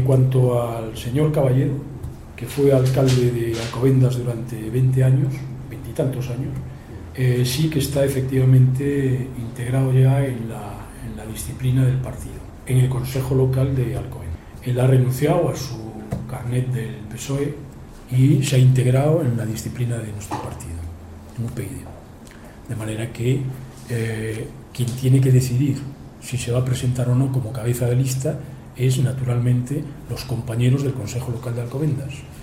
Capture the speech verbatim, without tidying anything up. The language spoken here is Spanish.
cuanto al señor Caballero, que fue alcalde de Alcobendas durante veinte años, veintitantos años, eh, sí que está efectivamente integrado ya en la, en la disciplina del partido, en el Consejo Local de Alcobendas. Él ha renunciado a su carnet del P S O E y se ha integrado en la disciplina de nuestro partido, en U P Y D. De manera que eh, quien tiene que decidir si se va a presentar o no como cabeza de lista es naturalmente los compañeros del Consejo Local de Alcobendas.